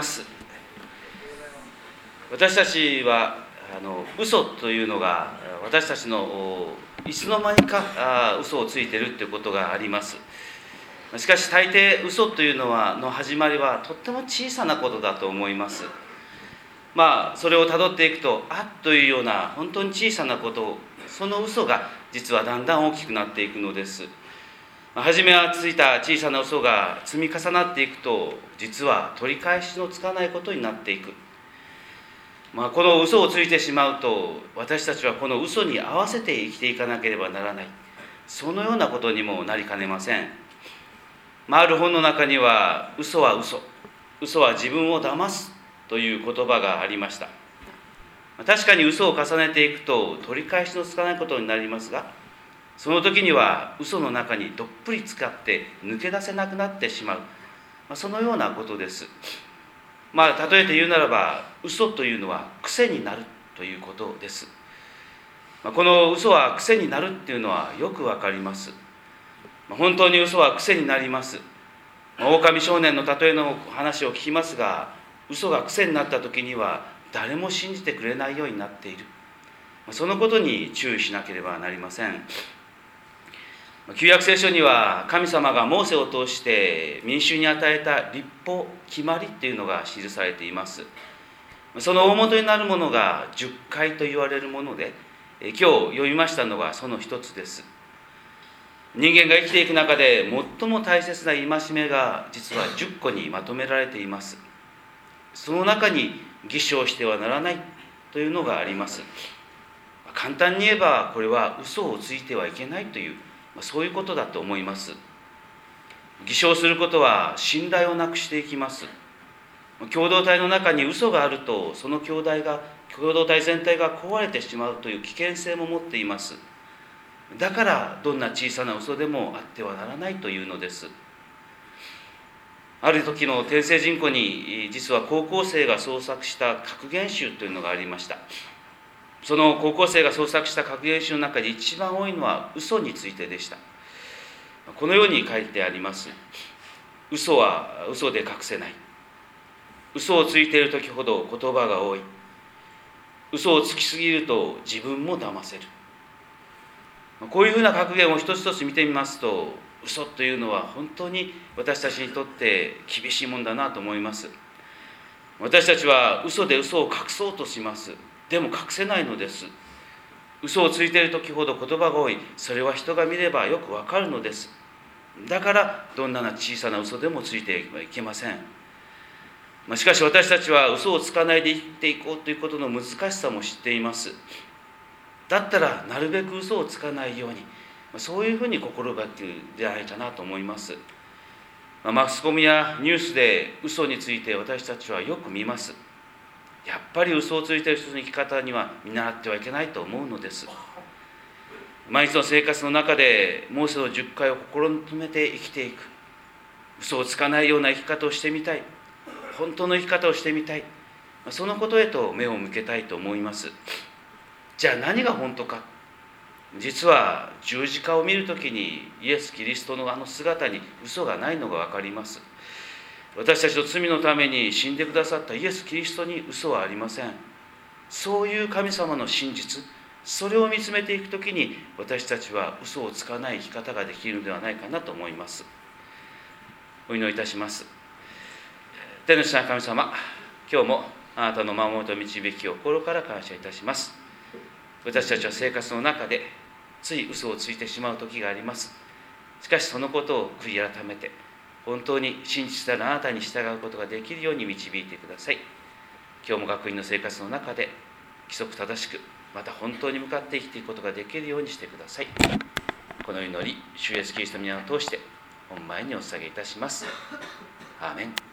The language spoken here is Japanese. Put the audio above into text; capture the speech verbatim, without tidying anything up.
ます。私たちはあの嘘というのが私たちのいつの間にかあ嘘をついているということがあります。しかし大抵嘘というのはの始まりはとっても小さなことだと思います。まあそれをたどっていくと、あっというような本当に小さなこと、その嘘が実はだんだん大きくなっていくのです。初めはついた小さな嘘が積み重なっていくと、実は取り返しのつかないことになっていく。まあ、この嘘をついてしまうと、私たちはこの嘘に合わせて生きていかなければならない、そのようなことにもなりかねません。まあ、ある本の中には、嘘は嘘、嘘は自分を騙すという言葉がありました。確かに嘘を重ねていくと取り返しのつかないことになりますが、その時には嘘の中にどっぷり使って抜け出せなくなってしまう、まあ、そのようなことです。まあ例えて言うならば、嘘というのは癖になるということです。まあ、この嘘は癖になるっていうのはよくわかります。まあ、本当に嘘は癖になります。まあ、狼少年の例えの話を聞きますが、嘘が癖になった時には誰も信じてくれないようになっている、まあ、そのことに注意しなければなりません。旧約聖書には神様がモーセを通して民衆に与えた律法、決まりというのが記されています。その大元になるものが十戒と言われるもので、今日読みましたのがその一つです。人間が生きていく中で最も大切な戒めが実はじゅっこにまとめられています。その中に偽証してはならないというのがあります。簡単に言えば、これは嘘をついてはいけないという、そういうことだと思います。偽証することは信頼をなくしていきます。共同体の中に嘘があると、その兄弟が共同体全体が壊れてしまうという危険性も持っています。だからどんな小さな嘘でもあってはならないというのです。ある時の天聖人庫に、実は高校生が創作した格言集というのがありました。その高校生が創作した格言集の中で一番多いのは嘘についてでした。このように書いてあります。嘘は嘘で隠せない。嘘をついている時ほど言葉が多い。嘘をつきすぎると自分も騙せる。こういうふうな格言を一つ一つ見てみますと、嘘というのは本当に私たちにとって厳しいもんだなと思います。私たちは嘘で嘘を隠そうとします。でも隠せないのです。嘘をついている時ほど言葉が多い。それは人が見ればよくわかるのです。だからどんな小さな嘘でもついてはいけません。しかし私たちは嘘をつかないで生きていこうということの難しさも知っています。だったらなるべく嘘をつかないように、そういうふうに心がけるんじゃないかなと思います。マスコミやニュースで嘘について私たちはよく見ます。やっぱり嘘をついている人の生き方には見習ってはいけないと思うのです。毎日の生活の中でモーセのじゅっかいを心に留めて生きていく。嘘をつかないような生き方をしてみたい。本当の生き方をしてみたい。そのことへと目を向けたいと思います。じゃあ何が本当か。実は十字架を見るときにイエス・キリストのあの姿に嘘がないのが分かります。私たちの罪のために死んでくださったイエス・キリストに嘘はありません。そういう神様の真実、それを見つめていくときに、私たちは嘘をつかない生き方ができるのではないかなと思います。お祈りいたします。天の父なる神様、今日もあなたの守りと導きを心から感謝いたします。私たちは生活の中でつい嘘をついてしまう時があります。しかしそのことを悔い改めて、本当に真実なるあなたに従うことができるように導いてください。今日も学院の生活の中で規則正しく、また本当に向かって生きていくことができるようにしてください。この祈り、主イエスキリストの皆を通して御前にお捧げいたします。アーメン。